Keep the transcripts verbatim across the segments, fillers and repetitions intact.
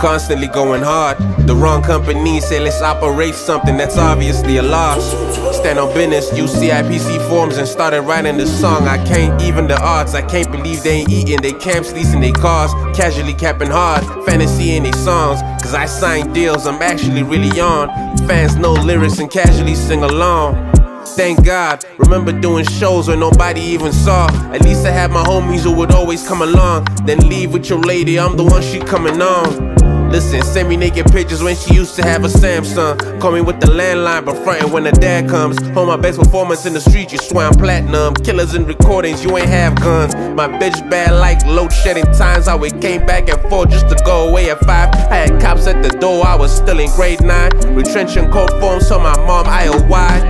constantly going hard. The wrong company say let's operate something that's obviously a loss. Stand on business, use C I P C forms and started writing this song. I can't even the odds, I can't believe they ain't eating. They camps, leasing they cars, casually capping hard. Fantasy in they songs, cause I sign deals I'm actually really on. Fans know lyrics and casually sing along. Thank God, remember doing shows where nobody even saw. At least I had my homies who would always come along. Then leave with your lady, I'm the one she coming on. Listen, send me naked pictures when she used to have a Samsung. Call me with the landline, but frontin' when the dad comes home. My best performance in the street, you swear I'm platinum. Killers in recordings, you ain't have guns. My bitch bad like load shedding times. How it came back and forth just to go away at five. I had cops at the door, I was still in grade nine. Retrenching cold form, so my mom I O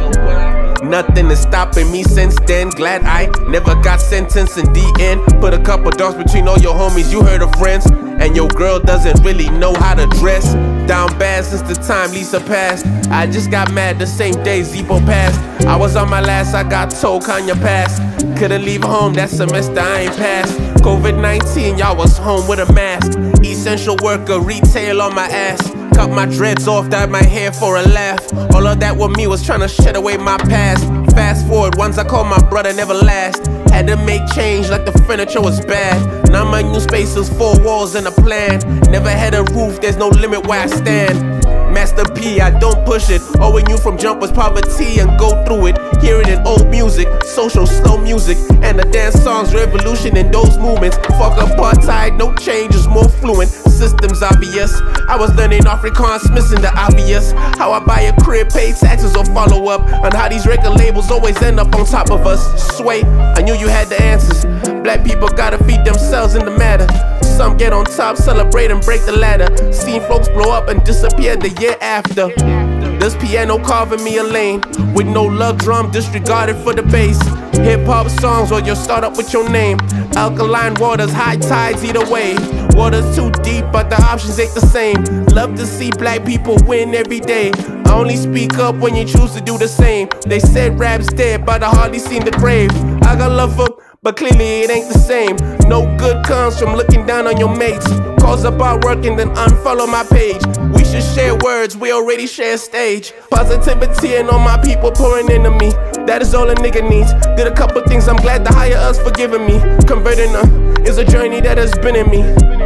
Y. Nothing is stopping me since then. Glad I never got sentenced in D N. Put a couple dogs between all your homies, you heard of friends. And your girl doesn't really know how to dress. Down bad since the time Lisa passed. I just got mad the same day Zebo passed. I was on my last, I got told Kanye passed. Couldn't leave home, that semester I ain't passed. COVID nineteen, y'all was home with a mask. Essential worker, retail on my ass. Cut my dreads off, dyed my hair for a laugh. All of that with me was trying to shed away my past. Fast forward, ones I called my brother never last. Had to make change like the furniture was bad. Now my new space is four walls and a plan. Never had a roof, there's no limit where I stand. Master P, I don't push it. Owing you from jump was poverty and go through it. Hear it in old music, social slow music. And the dance songs, revolution in those movements. Fuck apartheid, no change is more fluent. Systems obvious. I was learning Afrikaans, missing the obvious. How I buy a crib, pay taxes or follow up. On how these record labels always end up on top of us. Sway, I knew you had the answers. Black people gotta feed themselves in the matter. Some get on top, celebrate and break the ladder. Seen folks blow up and disappear the year after. This piano carving me a lane. With no love drum, disregarded for the bass. Hip hop songs or you start up with your name. Alkaline waters, high tides either way. Water's too deep but the options ain't the same. Love to see black people win every day. I only speak up when you choose to do the same. They said rap's dead but I hardly seen the grave. I got love for, but clearly it ain't the same. No good comes from looking down on your mates. Calls about working, then unfollow my page. We should share words, we already share stage. Positivity and all my people pouring into me. That is all a nigga needs. Did a couple things, I'm glad the higher us forgiving me. Converting her is a journey that has been in me.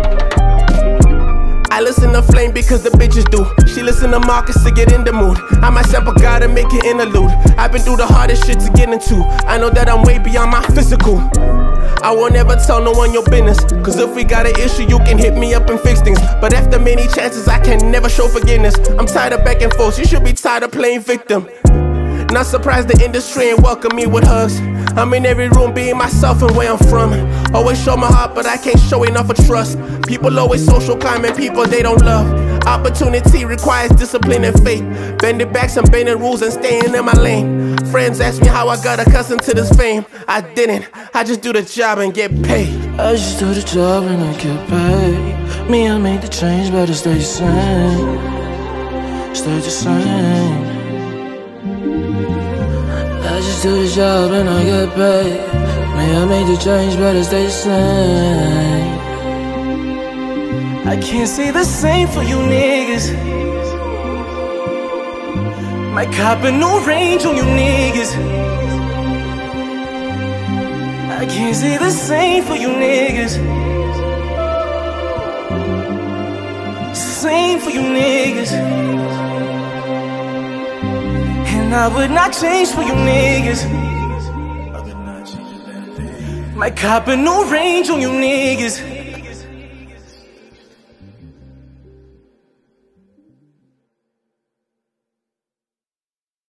I listen to Flame because the bitches do. She listen to Marcus to get in the mood. I might sample God and make an interlude. I've been through the hardest shit to get into. I know that I'm way beyond my physical. I won't ever tell no one your business. Cause if we got an issue, you can hit me up and fix things. But after many chances, I can never show forgiveness. I'm tired of back and forth, you should be tired of playing victim. Not surprised the industry ain't welcome me with hugs. I'm in every room being myself and where I'm from. Always show my heart, but I can't show enough of trust. People always social climbing people they don't love. Opportunity requires discipline and faith. Bending backs and bending rules and staying in my lane. Friends ask me how I got accustomed to this fame. I didn't, I just do the job and get paid. I just do the job and I get paid. Me, I made the change, but it stay the same. Stay the same. I just do the job and I get paid. Me, I made the change, but it stay the same. I can't say the same for you niggas. Might cop a new range on you niggas. I can't say the same for you niggas. Same for you niggas. And I would not change for you niggas. Might cop a new range on you niggas.